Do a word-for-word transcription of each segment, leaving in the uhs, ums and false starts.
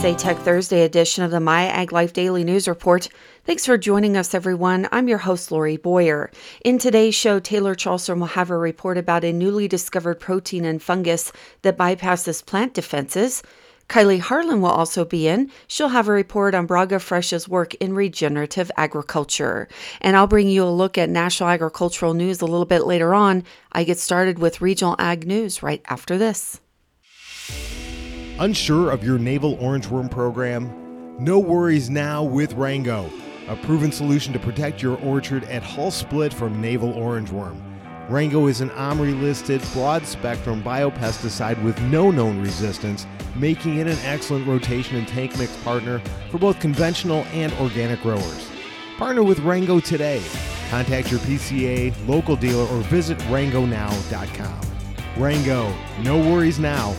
is a Tech Thursday edition of the My Ag Life Daily News Report. Thanks for joining us, everyone. I'm your host, Lori Boyer. In today's show, Taylor Charlson will have a report about a newly discovered protein in fungus that bypasses plant defenses. Kylie Harlan will also be in. She'll have a report on Braga Fresh's work in regenerative agriculture. And I'll bring you a look at national agricultural news a little bit later on. I get started with regional ag news right after this. Unsure of your navel orangeworm program? No worries now with Rango, a proven solution to protect your orchard at hull split from navel orangeworm. Rango is an OMRI-listed broad-spectrum biopesticide with no known resistance, making it an excellent rotation and tank mix partner for both conventional and organic growers. Partner with Rango today. Contact your P C A, local dealer, or visit rango now dot com. Rango, no worries now.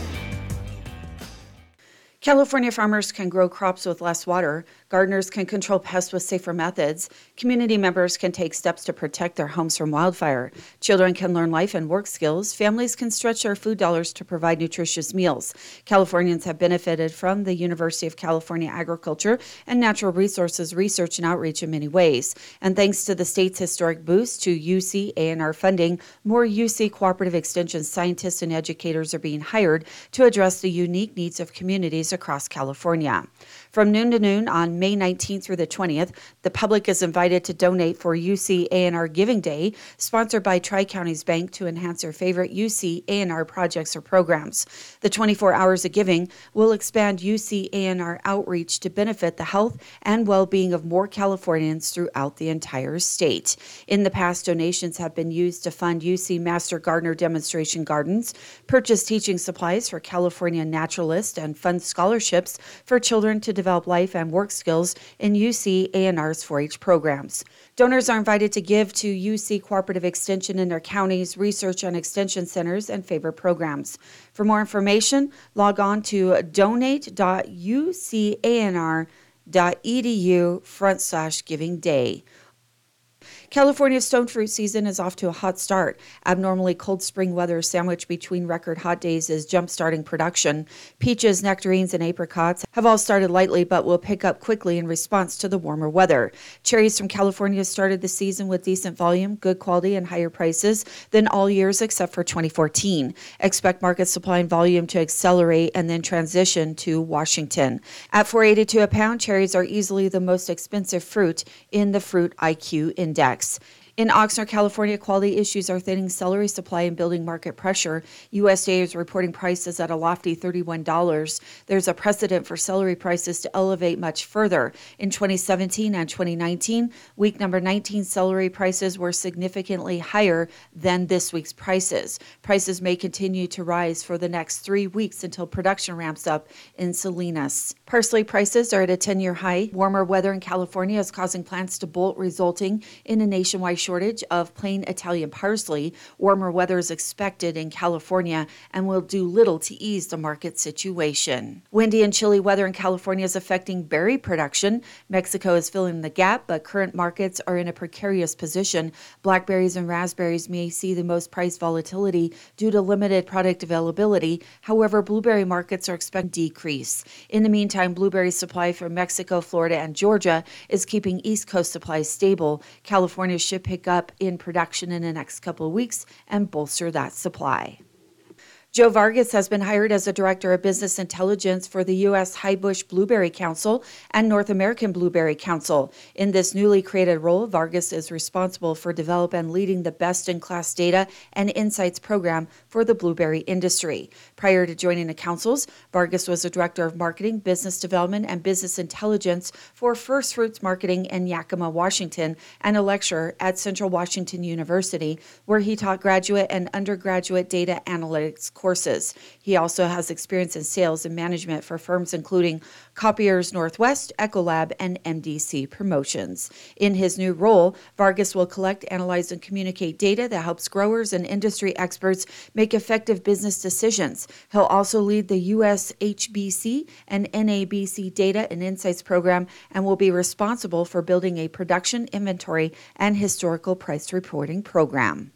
California farmers can grow crops with less water. Gardeners can control pests with safer methods. Community members can take steps to protect their homes from wildfire. Children can learn life and work skills. Families can stretch their food dollars to provide nutritious meals. Californians have benefited from the University of California Agriculture and Natural Resources research and outreach in many ways. And thanks to the state's historic boost to U C A and R funding, more U C cooperative extension scientists and educators are being hired to address the unique needs of communities across California. From noon to noon on May nineteenth through the twentieth, the public is invited to donate for U C A and R Giving Day, sponsored by Tri-Counties Bank to enhance their favorite U C A and R projects or programs. The twenty-four hours of giving will expand U C A and R outreach to benefit the health and well-being of more Californians throughout the entire state. In the past, donations have been used to fund U C Master Gardener demonstration gardens, purchase teaching supplies for California naturalists, and fund scholarships for children to develop life and work skills in U C A and R's four H programs. Donors are invited to give to U C Cooperative Extension in their counties, research on extension centers, and favorite programs. For more information, log on to donate dot u c a n r dot e d u front slash giving day. California's stone fruit season is off to a hot start. Abnormally cold spring weather sandwiched between record hot days is jump-starting production. Peaches, nectarines, and apricots have all started lightly but will pick up quickly in response to the warmer weather. Cherries from California started the season with decent volume, good quality, and higher prices than all years except for twenty fourteen. Expect market supply and volume to accelerate and then transition to Washington. At four dollars and eighty-two cents a pound, cherries are easily the most expensive fruit in the Fruit I Q Index. In Oxnard, California, quality issues are thinning celery supply and building market pressure. U S D A is reporting prices at a lofty thirty-one dollars. There's a precedent for celery prices to elevate much further. In twenty seventeen and twenty nineteen, week number nineteen celery prices were significantly higher than this week's prices. Prices may continue to rise for the next three weeks until production ramps up in Salinas. Parsley prices are at a ten-year high. Warmer weather in California is causing plants to bolt, resulting in a nationwide shortage of plain Italian parsley. Warmer weather is expected in California and will do little to ease the market situation. Windy and chilly weather in California is affecting berry production. Mexico is filling the gap, but current markets are in a precarious position. Blackberries and raspberries may see the most price volatility due to limited product availability. However, blueberry markets are expected to decrease. In the meantime, blueberry supply from Mexico, Florida, and Georgia is keeping East Coast supplies stable. California should pick up in production in the next couple of weeks and bolster that supply. Joe Vargas has been hired as a Director of Business Intelligence for the U S High-Bush Blueberry Council and North American Blueberry Council. In this newly created role, Vargas is responsible for developing and leading the best-in-class data and insights program for the blueberry industry. Prior to joining the councils, Vargas was a Director of Marketing, Business Development, and Business Intelligence for First Fruits Marketing in Yakima, Washington, and a lecturer at Central Washington University, where he taught graduate and undergraduate data analytics courses. Courses. He also has experience in sales and management for firms including Copiers Northwest, Ecolab, and M D C Promotions. In his new role, Vargas will collect, analyze, and communicate data that helps growers and industry experts make effective business decisions. He'll also lead the U S H B C and N A B C Data and Insights program and will be responsible for building a production inventory and historical price reporting program.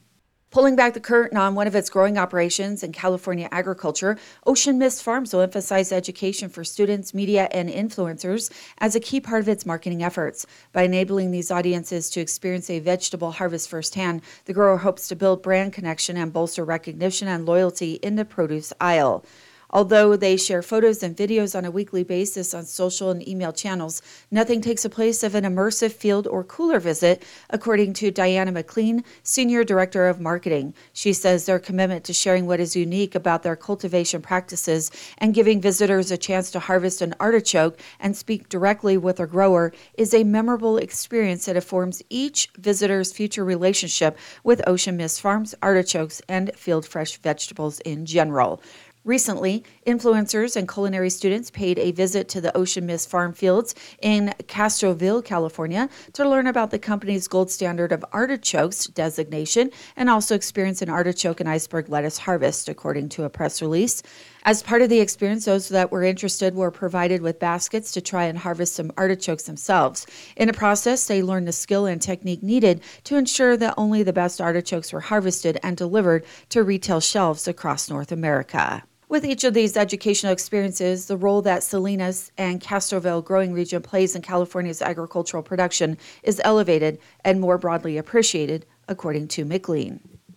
Pulling back the curtain on one of its growing operations in California agriculture, Ocean Mist Farms will emphasize education for students, media, and influencers as a key part of its marketing efforts. By enabling these audiences to experience a vegetable harvest firsthand, the grower hopes to build brand connection and bolster recognition and loyalty in the produce aisle. Although they share photos and videos on a weekly basis on social and email channels, nothing takes the place of an immersive field or cooler visit, according to Diana McLean, Senior Director of Marketing. She says their commitment to sharing what is unique about their cultivation practices and giving visitors a chance to harvest an artichoke and speak directly with a grower is a memorable experience that informs each visitor's future relationship with Ocean Mist Farms, artichokes, and field fresh vegetables in general. Recently, influencers and culinary students paid a visit to the Ocean Mist Farm Fields in Castroville, California, to learn about the company's gold standard of artichokes designation and also experience an artichoke and iceberg lettuce harvest, according to a press release. As part of the experience, those that were interested were provided with baskets to try and harvest some artichokes themselves. In the process, they learned the skill and technique needed to ensure that only the best artichokes were harvested and delivered to retail shelves across North America. With each of these educational experiences, the role that Salinas and Castroville growing region plays in California's agricultural production is elevated and more broadly appreciated, according to McLean.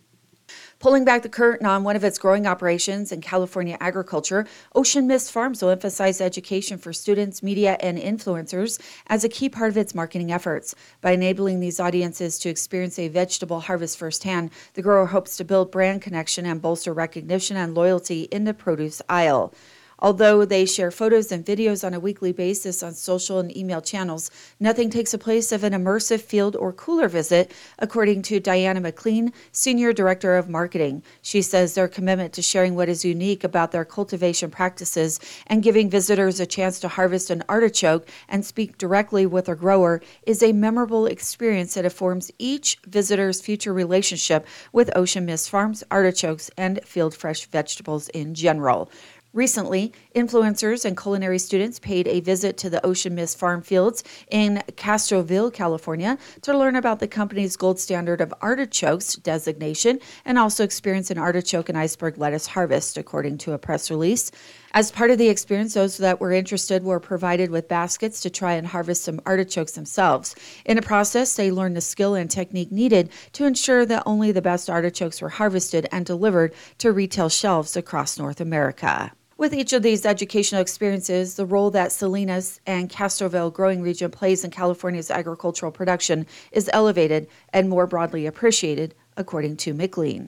Pulling back the curtain on one of its growing operations in California agriculture, Ocean Mist Farms will emphasize education for students, media, and influencers as a key part of its marketing efforts. By enabling these audiences to experience a vegetable harvest firsthand, the grower hopes to build brand connection and bolster recognition and loyalty in the produce aisle. Although they share photos and videos on a weekly basis on social and email channels, nothing takes the place of an immersive field or cooler visit, according to Diana McLean, Senior Director of Marketing. She says their commitment to sharing what is unique about their cultivation practices and giving visitors a chance to harvest an artichoke and speak directly with a grower is a memorable experience that informs each visitor's future relationship with Ocean Mist Farms, artichokes, and field fresh vegetables in general. Recently, influencers and culinary students paid a visit to the Ocean Mist Farm Fields in Castroville, California, to learn about the company's gold standard of artichokes designation and also experience an artichoke and iceberg lettuce harvest, according to a press release. As part of the experience, those that were interested were provided with baskets to try and harvest some artichokes themselves. In the process, they learned the skill and technique needed to ensure that only the best artichokes were harvested and delivered to retail shelves across North America. With each of these educational experiences, the role that Salinas and Castroville growing region plays in California's agricultural production is elevated and more broadly appreciated, according to McLean.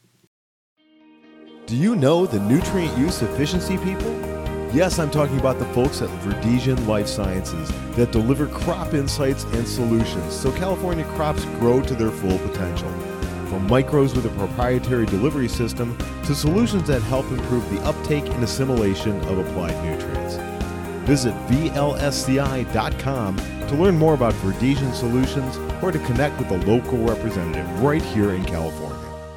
Do you know the nutrient use efficiency people? Yes, I'm talking about the folks at Verdesian Life Sciences that deliver crop insights and solutions so California crops grow to their full potential. From micros with a proprietary delivery system to solutions that help improve the uptake and assimilation of applied nutrients. Visit V L S C I dot com to learn more about Verdesian solutions or to connect with a local representative right here in California.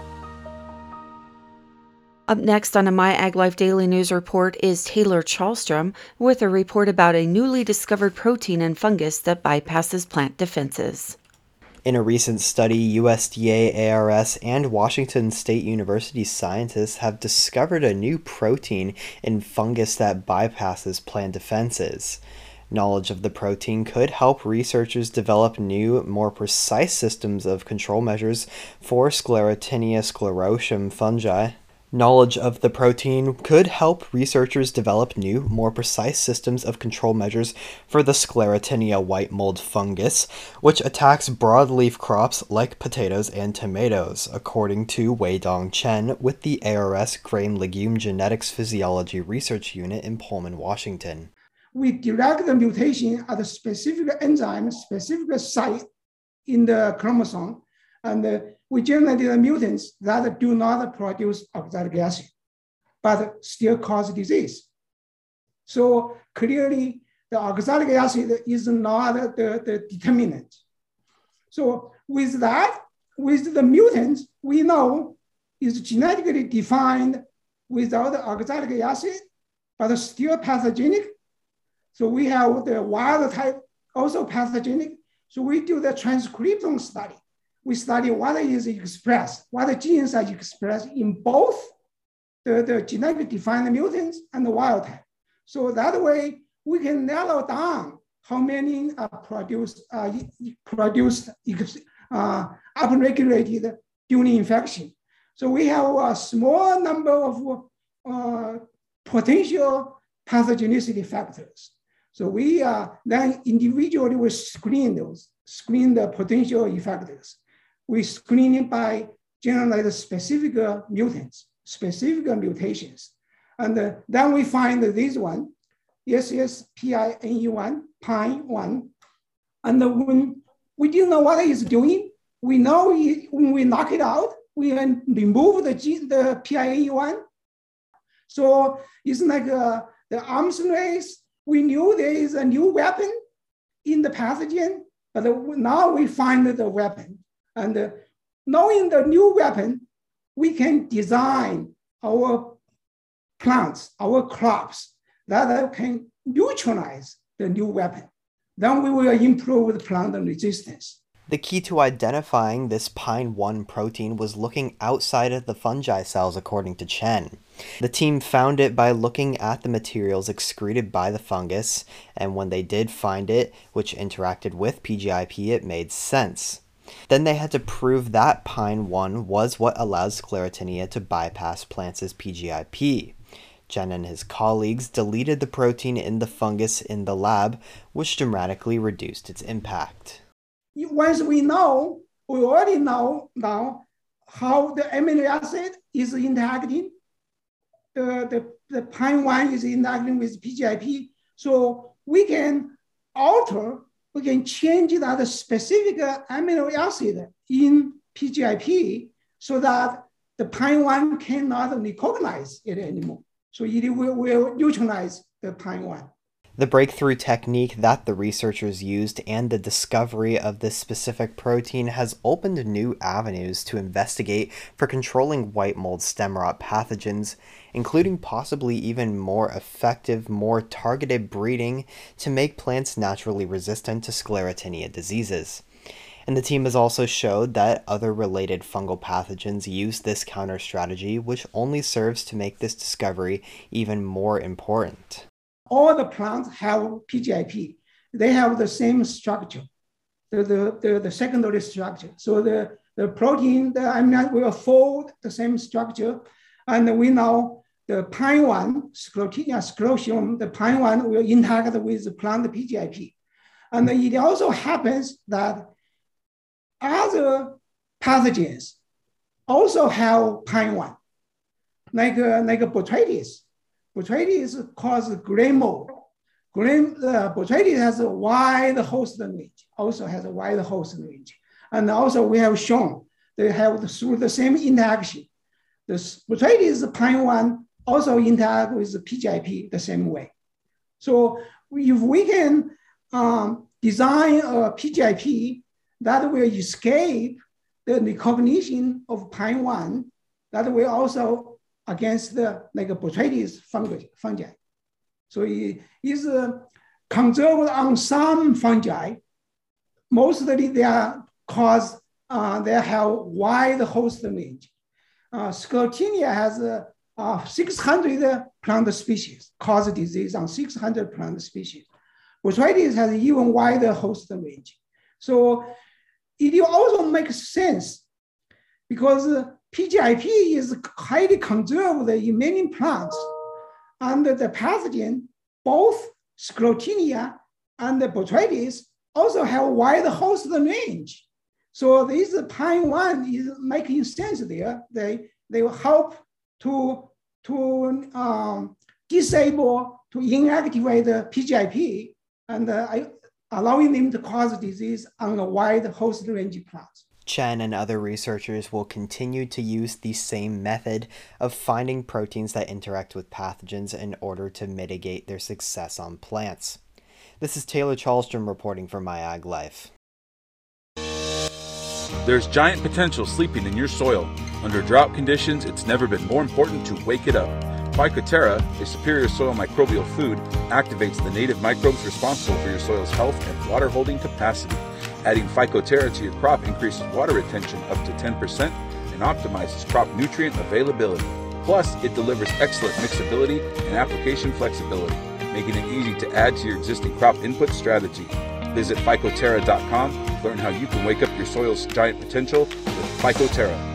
Up next on a My Ag Life Daily News Report is Taylor Chalstrom with a report about a newly discovered protein in fungus that bypasses plant defenses. In a recent study, U S D A, A R S, and Washington State University scientists have discovered a new protein in fungus that bypasses plant defenses. Knowledge of the protein could help researchers develop new, more precise systems of control measures for Sclerotinia sclerosum fungi. Knowledge of the protein could help researchers develop new, more precise systems of control measures for the Sclerotinia white mold fungus, which attacks broadleaf crops like potatoes and tomatoes, according to Weidong Chen with the A R S Grain Legume Genetics Physiology Research Unit in Pullman, Washington. We direct the mutation at a specific enzyme, specific site in the chromosome, and uh, we generated the mutants that do not produce oxalic acid, but still cause disease. So clearly, the oxalic acid is not the, the determinant. So with that, with the mutants, we know is genetically defined without oxalic acid, but still pathogenic. So we have the wild type also pathogenic. So we do the transcriptome study. we study what is expressed, what genes are expressed in both the, the genetically defined mutants and the wild type. So that way we can narrow down how many are produced, uh, produced uh, upregulated during infection. So we have a small number of uh, potential pathogenicity factors. So we uh, then individually will screen those, screen the potential effectors. We screen it by generate specific uh, mutants, specific uh, mutations. And uh, then we find this one, S S P I N E one, P I N one. And when we didn't know what it's doing, we know it, when we knock it out, we can remove the, gene, the P I N E one. So it's like uh, the arms race. We knew there is a new weapon in the pathogen, but now we find the weapon. And uh, knowing the new weapon, we can design our plants, our crops that can neutralize the new weapon. Then we will improve the plant resistance. The key to identifying this P I N one protein was looking outside of the fungi cells, according to Chen. The team found it by looking at the materials excreted by the fungus, and when they did find it, which interacted with P G I P, it made sense. Then they had to prove that P I N one was what allows Sclerotinia to bypass plants' P G I P. Chen and his colleagues deleted the protein in the fungus in the lab, which dramatically reduced its impact. Once we know, we already know now how the amino acid is interacting. The, the, the P I N one is interacting with P G I P. So we can alter, we can change that specific amino acid in P G I P so that the P I N one cannot recognize it anymore. So it will, will neutralize the P I N one. The breakthrough technique that the researchers used and the discovery of this specific protein has opened new avenues to investigate for controlling white mold stem rot pathogens, including possibly even more effective, more targeted breeding to make plants naturally resistant to Sclerotinia diseases. And the team has also showed that other related fungal pathogens use this counter strategy, which only serves to make this discovery even more important. All the plants have P G I P. They have the same structure, the, the, the, the secondary structure. So the, the protein, the amino acid will fold the same structure. And we know the P I N one, Sclerotinia sclerotium, the P I N one will interact with the plant P G I P. And it also happens that other pathogens also have P I N one, like, uh, like botrytis. Botrytis causes grain mold. Grain, uh, botrytis has a wide host range, also has a wide host range. And also we have shown they have the, through the same interaction. The botrytis P I N one also interact with the P G I P the same way. So if we can um, design a P G I P that will escape the recognition of P I N one, that will also against the like botrytis fungi, fungi. So it is uh, conserved on some fungi. Mostly they are cause, uh, they have wide host range. Uh, Sclerotinia has uh, uh, six hundred plant species, cause disease on six hundred plant species. Botrytis has even wider host range. So it also makes sense because uh, P G I P is highly conserved in many plants, and the pathogen, both Sclerotinia and the botrytis, also have wide host range. So this P I N one is making sense there. They, they will help to, to um, disable, to inactivate the P G I P and uh, allowing them to cause disease on a wide host range plants. Chen and other researchers will continue to use the same method of finding proteins that interact with pathogens in order to mitigate their success on plants. This is Taylor Charlstrom reporting for My Ag Life. There's giant potential sleeping in your soil. Under drought conditions, it's never been more important to wake it up. Phycoterra, a superior soil microbial food, activates the native microbes responsible for your soil's health and water holding capacity. Adding Phycoterra to your crop increases water retention up to ten percent and optimizes crop nutrient availability. Plus, it delivers excellent mixability and application flexibility, making it easy to add to your existing crop input strategy. Visit Phycoterra dot com to learn how you can wake up your soil's giant potential with Phycoterra.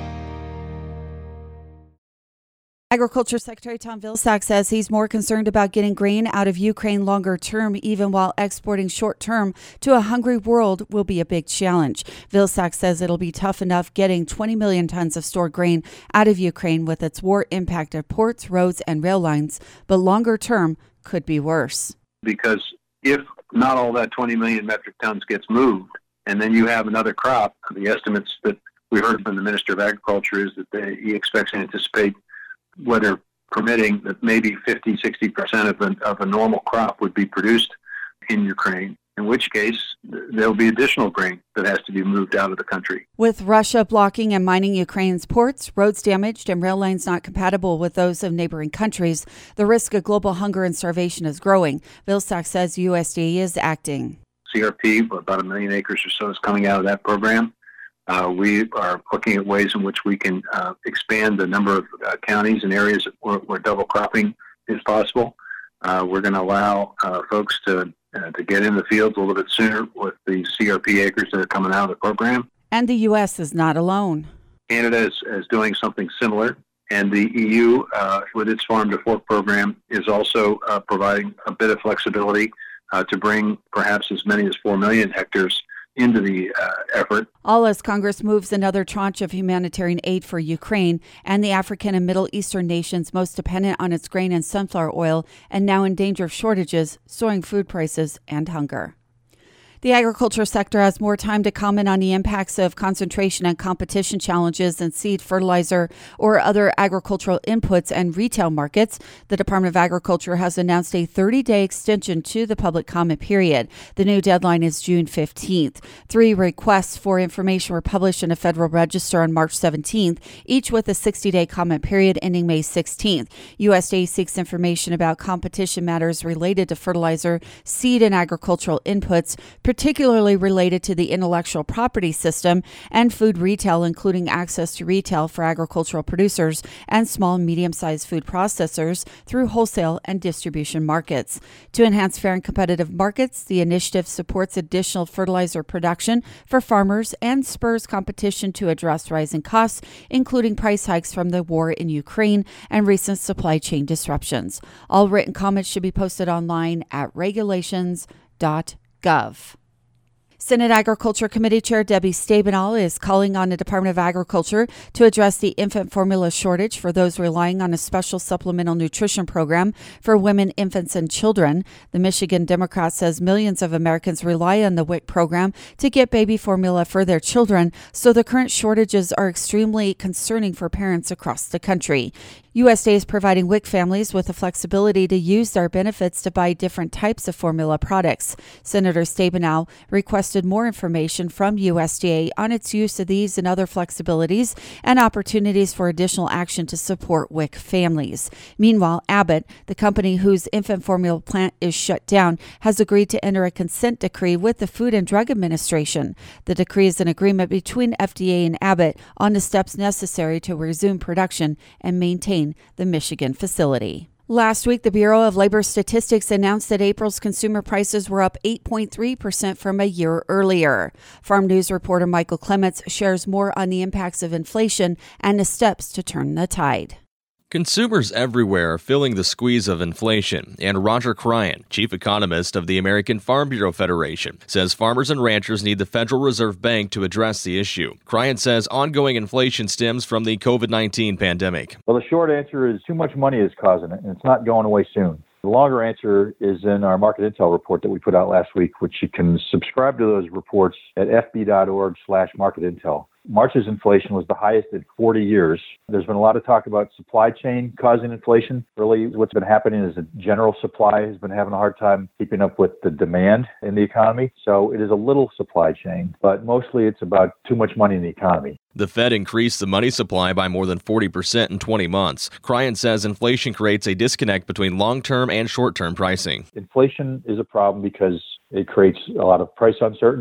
Agriculture Secretary Tom Vilsack says he's more concerned about getting grain out of Ukraine longer term, even while exporting short term to a hungry world will be a big challenge. Vilsack says it'll be tough enough getting twenty million tons of stored grain out of Ukraine with its war-impacted ports, roads, and rail lines, but longer term could be worse. Because if not all that twenty million metric tons gets moved, and then you have another crop, the estimates that we heard from the Minister of Agriculture is that they, he expects and anticipates, weather permitting, that maybe fifty, sixty percent of a, of a normal crop would be produced in Ukraine, in which case there'll be additional grain that has to be moved out of the country. With Russia blocking and mining Ukraine's ports, roads damaged, and rail lines not compatible with those of neighboring countries, the risk of global hunger and starvation is growing. Vilsack says U S D A is acting. C R P, about a million acres or so, is coming out of that program. Uh, we are looking at ways in which we can uh, expand the number of uh, counties and areas where, where double cropping is possible. Uh, we're going to allow uh, folks to uh, to get in the fields a little bit sooner with the C R P acres that are coming out of the program. And the U S is not alone. Canada is, is doing something similar, and the E U, uh, with its Farm to Fork program, is also uh, providing a bit of flexibility uh, to bring perhaps as many as four million hectares into the uh, effort. All as Congress moves another tranche of humanitarian aid for Ukraine and the African and Middle Eastern nations most dependent on its grain and sunflower oil and now in danger of shortages, soaring food prices, and hunger. The agriculture sector has more time to comment on the impacts of concentration and competition challenges in seed, fertilizer, or other agricultural inputs and retail markets. The Department of Agriculture has announced a thirty-day extension to the public comment period. The new deadline is June fifteenth. Three requests for information were published in a Federal Register on March seventeenth, each with a sixty-day comment period ending May sixteenth. U S D A seeks information about competition matters related to fertilizer, seed, and agricultural inputs, particularly related to the intellectual property system and food retail, including access to retail for agricultural producers and small and medium-sized food processors through wholesale and distribution markets. To enhance fair and competitive markets, the initiative supports additional fertilizer production for farmers and spurs competition to address rising costs, including price hikes from the war in Ukraine and recent supply chain disruptions. All written comments should be posted online at regulations dot gov. Senate Agriculture Committee Chair Debbie Stabenow is calling on the Department of Agriculture to address the infant formula shortage for those relying on a special supplemental nutrition program for women, infants, and children. The Michigan Democrat says millions of Americans rely on the W I C program to get baby formula for their children, so the current shortages are extremely concerning for parents across the country. U S D A is providing W I C families with the flexibility to use their benefits to buy different types of formula products. Senator Stabenow requested more information from U S D A on its use of these and other flexibilities and opportunities for additional action to support W I C families. Meanwhile, Abbott, the company whose infant formula plant is shut down, has agreed to enter a consent decree with the Food and Drug Administration. The decree is an agreement between F D A and Abbott on the steps necessary to resume production and maintain the Michigan facility. Last week, the Bureau of Labor Statistics announced that April's consumer prices were up eight point three percent from a year earlier. Farm News reporter Michael Clements shares more on the impacts of inflation and the steps to turn the tide. Consumers everywhere are feeling the squeeze of inflation, and Roger Cryan, chief economist of the American Farm Bureau Federation, says farmers and ranchers need the Federal Reserve Bank to address the issue. Cryan says ongoing inflation stems from the covid nineteen pandemic. Well, the short answer is too much money is causing it, and it's not going away soon. The longer answer is in our market intel report that we put out last week, which you can subscribe to those reports at f b dot org slash market intel. March's inflation was the highest in forty years. There's been a lot of talk about supply chain causing inflation. Really, what's been happening is that general supply has been having a hard time keeping up with the demand in the economy. So it is a little supply chain, but mostly it's about too much money in the economy. The Fed increased the money supply by more than forty percent in twenty months. Cryan says inflation creates a disconnect between long-term and short-term pricing. Inflation is a problem because it creates a lot of price uncertainty.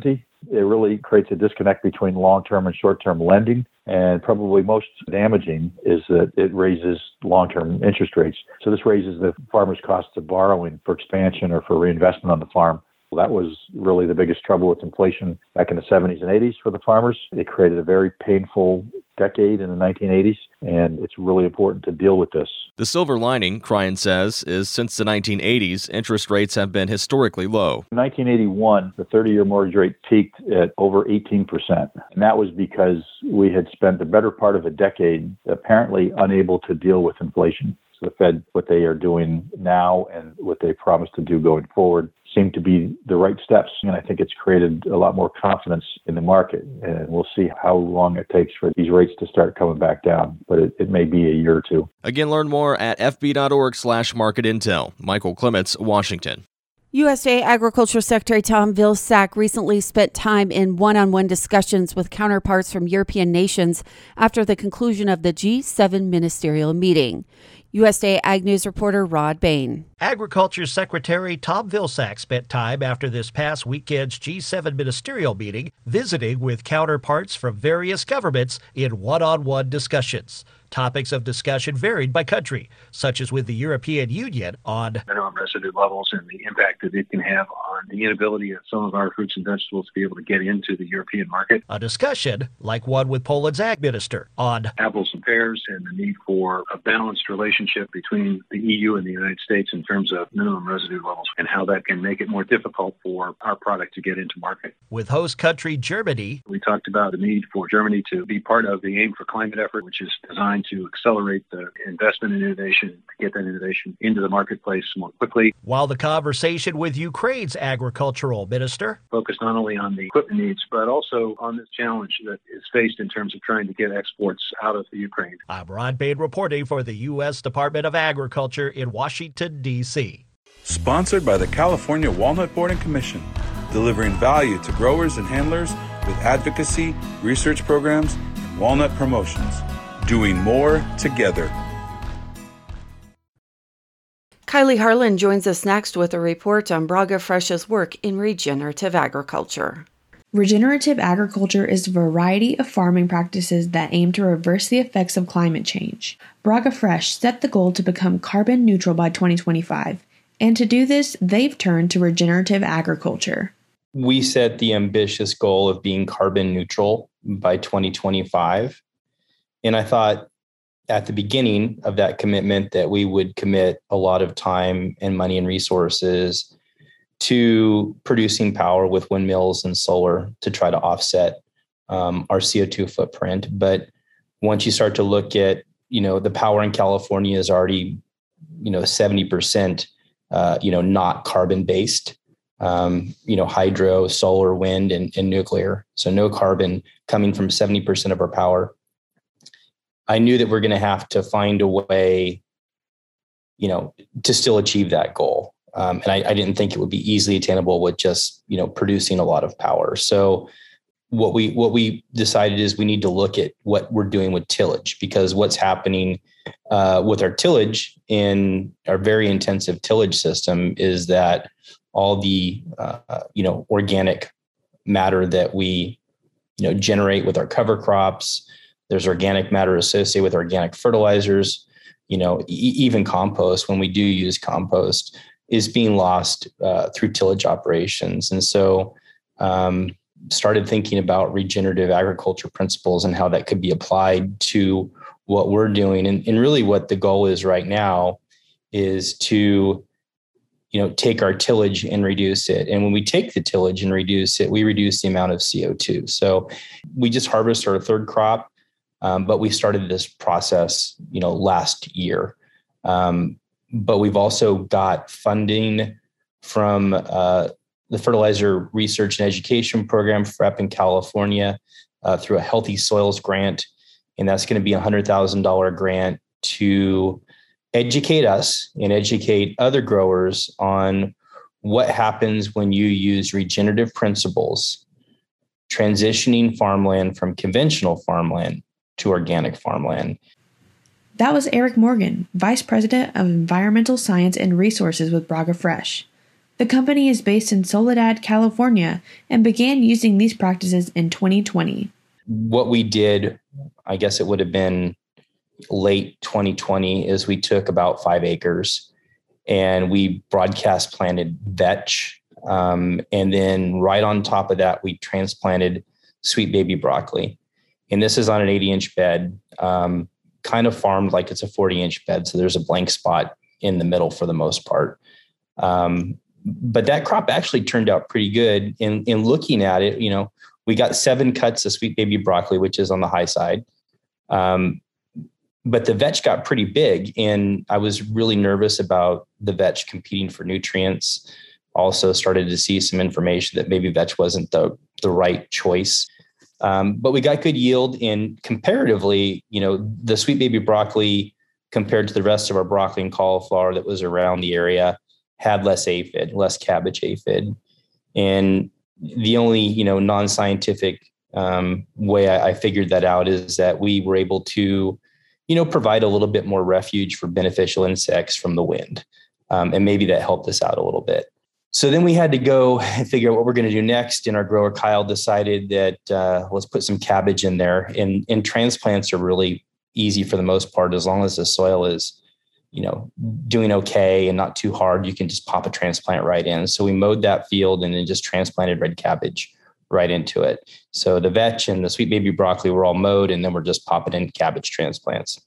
It really creates a disconnect between long-term and short-term lending. And probably most damaging is that it raises long-term interest rates. So this raises the farmer's cost of borrowing for expansion or for reinvestment on the farm. That was really the biggest trouble with inflation back in the seventies and eighties for the farmers. It created a very painful decade in the nineteen eighties, and it's really important to deal with this. The silver lining, Cryan says, is since the nineteen eighties, interest rates have been historically low. In nineteen eighty-one, the thirty-year mortgage rate peaked at over eighteen percent, and that was because we had spent the better part of a decade apparently unable to deal with inflation. So the Fed, what they are doing now and what they promise to do going forward seem to be the right steps. And I think it's created a lot more confidence in the market. And we'll see how long it takes for these rates to start coming back down. But it, it may be a year or two. Again, learn more at fb.org slash market intel. Michael Clements, Washington. U S D A Agriculture Secretary Tom Vilsack recently spent time in one-on-one discussions with counterparts from European nations after the conclusion of the G seven ministerial meeting. U S D A Ag News reporter Rod Bain. Agriculture Secretary Tom Vilsack spent time after this past weekend's G seven ministerial meeting visiting with counterparts from various governments in one-on-one discussions. Topics of discussion varied by country, such as with the European Union on minimum residue levels and the impact that it can have on the inability of some of our fruits and vegetables to be able to get into the European market. A discussion like one with Poland's ag minister on apples and pears and the need for a balanced relationship between the E U and the United States in terms of minimum residue levels and how that can make it more difficult for our product to get into market. With host country Germany, we talked about the need for Germany to be part of the Aim for Climate effort, which is designed to accelerate the investment in innovation, to get that innovation into the marketplace more quickly. While the conversation with Ukraine's agricultural minister focused not only on the equipment needs, but also on this challenge that is faced in terms of trying to get exports out of the Ukraine. I'm Rod Bain reporting for the U S Department of Agriculture in Washington, D C Sponsored by the California Walnut Board and Commission, delivering value to growers and handlers with advocacy, research programs, and walnut promotions. Doing more together. Kylie Harlan joins us next with a report on Braga Fresh's work in regenerative agriculture. Regenerative agriculture is a variety of farming practices that aim to reverse the effects of climate change. Braga Fresh set the goal to become carbon neutral by twenty twenty-five, and to do this, they've turned to regenerative agriculture. We set the ambitious goal of being carbon neutral by twenty twenty-five. And I thought at the beginning of that commitment that we would commit a lot of time and money and resources to producing power with windmills and solar to try to offset um, our C O two footprint. But once you start to look at, you know, the power in California is already, you know, seventy percent, uh, you know, not carbon based, um, you know, hydro, solar, wind, and, and nuclear. So no carbon coming from seventy percent of our power. I knew that we're going to have to find a way, you know, to still achieve that goal. Um, and I, I didn't think it would be easily attainable with just, you know, producing a lot of power. So what we what we decided is we need to look at what we're doing with tillage, because what's happening uh, with our tillage in our very intensive tillage system is that all the, uh, you know, organic matter that we, you know, generate with our cover crops, there's organic matter associated with organic fertilizers, you know, e- even compost, when we do use compost, is being lost uh, through tillage operations. And so um, started thinking about regenerative agriculture principles and how that could be applied to what we're doing. And, and really what the goal is right now is to, you know, take our tillage and reduce it. And when we take the tillage and reduce it, we reduce the amount of C O two. So we just harvested our third crop. Um, but we started this process, you know, last year. Um, but we've also got funding from uh, the Fertilizer Research and Education Program, F R E P in California, uh, through a Healthy Soils grant. And that's going to be a one hundred thousand dollars grant to educate us and educate other growers on what happens when you use regenerative principles, transitioning farmland from conventional farmland to organic farmland. That was Eric Morgan, Vice President of Environmental Science and Resources with Braga Fresh. The company is based in Soledad, California, and began using these practices in twenty twenty. What we did, I guess it would have been late twenty twenty, is we took about five acres and we broadcast planted vetch. Um, and then right on top of that, we transplanted sweet baby broccoli. And this is on an eighty inch bed, um, kind of farmed like it's a forty inch bed. So there's a blank spot in the middle for the most part. Um, but that crop actually turned out pretty good. In, in looking at it, you know, we got seven cuts of sweet baby broccoli, which is on the high side. Um, but the vetch got pretty big, and I was really nervous about the vetch competing for nutrients. Also started to see some information that maybe vetch wasn't the, the right choice. Um, but we got good yield, and comparatively, you know, the sweet baby broccoli compared to the rest of our broccoli and cauliflower that was around the area had less aphid, less cabbage aphid. And the only, you know, non-scientific um, way I, I figured that out is that we were able to, you know, provide a little bit more refuge for beneficial insects from the wind. Um, and maybe that helped us out a little bit. So then we had to go and figure out what we're going to do next. And our grower, Kyle, decided that uh, let's put some cabbage in there. And, and transplants are really easy for the most part. As long as the soil is, you know, doing okay and not too hard, you can just pop a transplant right in. So we mowed that field and then just transplanted red cabbage right into it. So the vetch and the sweet baby broccoli were all mowed, and then we're just popping in cabbage transplants.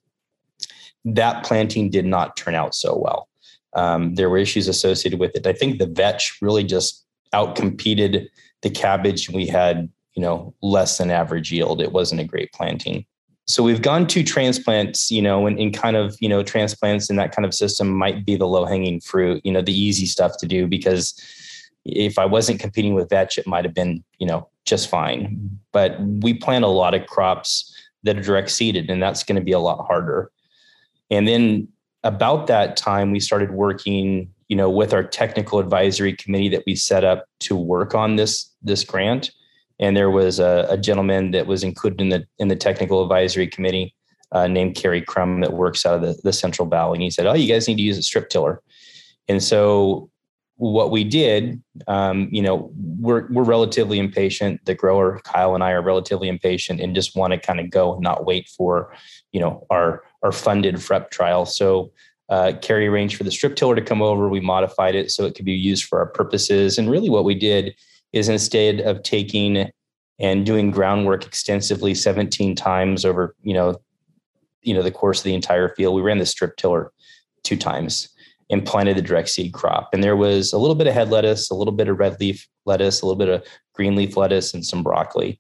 That planting did not turn out so well. Um, there were issues associated with it. I think the vetch really just outcompeted the cabbage. We had, you know, less than average yield. It wasn't a great planting. So we've gone to transplants, you know, and, and kind of, you know, transplants in that kind of system might be the low hanging fruit, you know, the easy stuff to do, because if I wasn't competing with vetch, it might have been, you know, just fine. But we plant a lot of crops that are direct seeded, and that's going to be a lot harder. And then about that time, we started working, you know, with our technical advisory committee that we set up to work on this, this grant. And there was a, a gentleman that was included in the in the technical advisory committee uh, named Kerry Crum that works out of the, the Central Valley. And he said, oh, you guys need to use a strip tiller. And so what we did, um, you know, we're we're relatively impatient. The grower, Kyle, and I are relatively impatient and just want to kind of go and not wait for, you know, our, our funded F R E P trial. So uh, Kerry arranged for the strip tiller to come over. We modified it so it could be used for our purposes. And really what we did is, instead of taking and doing groundwork extensively seventeen times over, you know, you know, the course of the entire field, we ran the strip tiller two times and planted the direct seed crop. And there was a little bit of head lettuce, a little bit of red leaf lettuce, a little bit of green leaf lettuce, and some broccoli.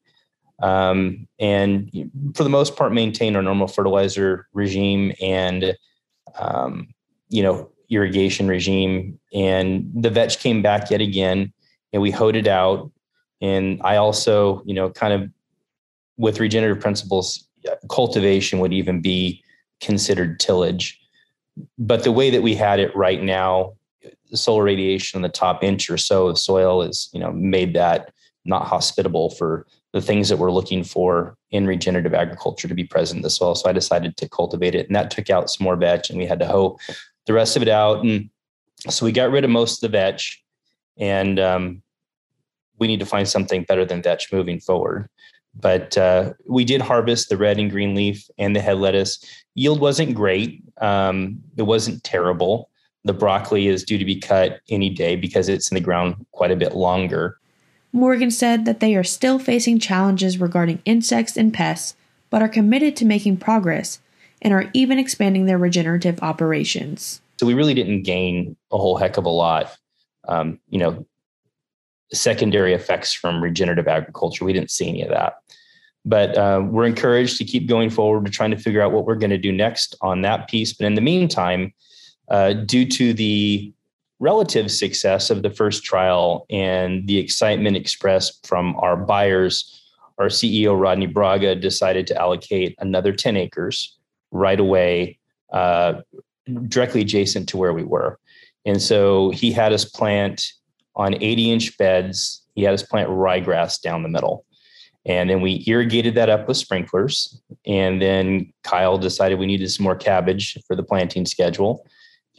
Um, and for the most part, maintained our normal fertilizer regime and, um, you know, irrigation regime. And the vetch came back yet again, and we hoed it out. And I also, you know, kind of with regenerative principles, cultivation would even be considered tillage. But the way that we had it right now, the solar radiation on the top inch or so of soil is, you know, made that not hospitable for the things that we're looking for in regenerative agriculture to be present in the soil. So I decided to cultivate it, and that took out some more vetch, and we had to hoe the rest of it out. And so we got rid of most of the vetch, and um, we need to find something better than vetch moving forward. But uh, we did harvest the red and green leaf and the head lettuce. Yield wasn't great. Um, it wasn't terrible. The broccoli is due to be cut any day because it's in the ground quite a bit longer. Morgan said that they are still facing challenges regarding insects and pests, but are committed to making progress and are even expanding their regenerative operations. So we really didn't gain a whole heck of a lot. Um, you know, secondary effects from regenerative agriculture, we didn't see any of that. But uh, we're encouraged to keep going forward. We're trying to figure out what we're going to do next on that piece. But in the meantime, uh, due to the relative success of the first trial and the excitement expressed from our buyers, our C E O, Rodney Braga, decided to allocate another ten acres right away, uh, directly adjacent to where we were. And so he had us plant on eighty inch beds. He had us plant ryegrass down the middle. And then we irrigated that up with sprinklers. And then Kyle decided we needed some more cabbage for the planting schedule.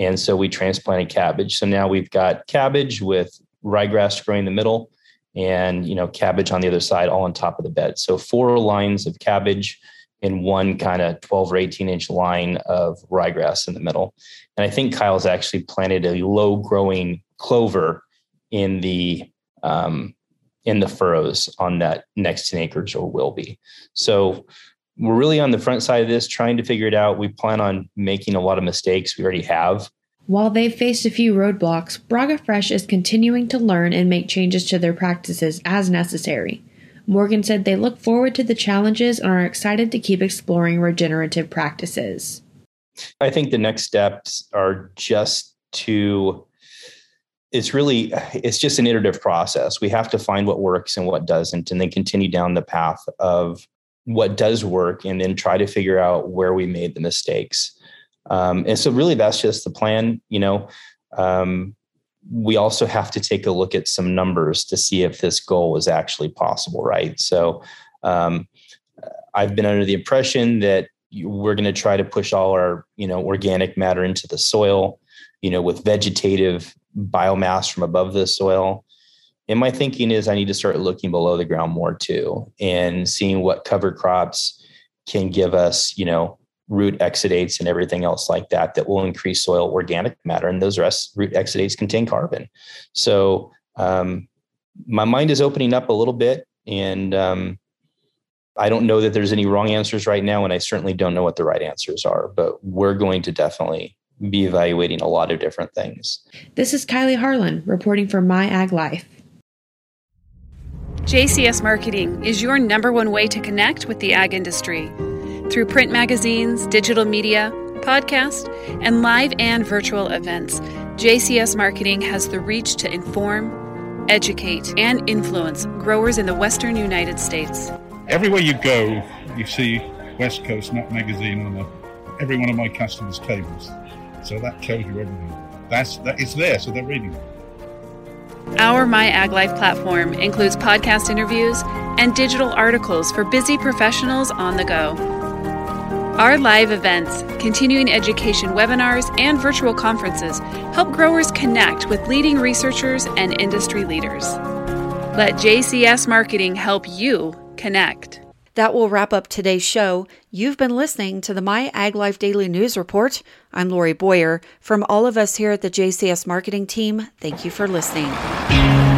And so we transplanted cabbage. So now we've got cabbage with ryegrass growing in the middle and, you know, cabbage on the other side, all on top of the bed. So four lines of cabbage and one kind of twelve or eighteen inch line of ryegrass in the middle. And I think Kyle's actually planted a low growing clover in the, um, in the furrows on that next ten acres, or will be. So we're really on the front side of this, trying to figure it out. We plan on making a lot of mistakes. We already have. While they've faced a few roadblocks, Braga Fresh is continuing to learn and make changes to their practices as necessary. Morgan said they look forward to the challenges and are excited to keep exploring regenerative practices. I think the next steps are just to, it's really, it's just an iterative process. We have to find what works and what doesn't, and then continue down the path of what does work and then try to figure out where we made the mistakes. Um, and so really that's just the plan. You know, um, we also have to take a look at some numbers to see if this goal is actually possible, right? So um, I've been under the impression that we're going to try to push all our, you know, organic matter into the soil, you know, with vegetative biomass from above the soil. And my thinking is I need to start looking below the ground more too, and seeing what cover crops can give us, you know, root exudates and everything else like that, that will increase soil organic matter. And those rest, root exudates contain carbon. So um, my mind is opening up a little bit, and um, I don't know that there's any wrong answers right now. And I certainly don't know what the right answers are, but we're going to definitely be evaluating a lot of different things. This is Kylie Harlan reporting for My Ag Life. J C S Marketing is your number one way to connect with the ag industry. Through print magazines, digital media, podcast, and live and virtual events, J C S Marketing has the reach to inform, educate, and influence growers in the Western United States. Everywhere you go, you see West Coast Nut Magazine on a, every one of my customers' tables. So that tells you everything. That's that it's there, so they're reading it. Our My Ag Life platform includes podcast interviews and digital articles for busy professionals on the go. Our live events, continuing education webinars, and virtual conferences help growers connect with leading researchers and industry leaders. Let J C S Marketing help you connect. That will wrap up today's show. You've been listening to the My Ag Life Daily News Report. I'm Lori Boyer. From all of us here at the J C S Marketing team, thank you for listening.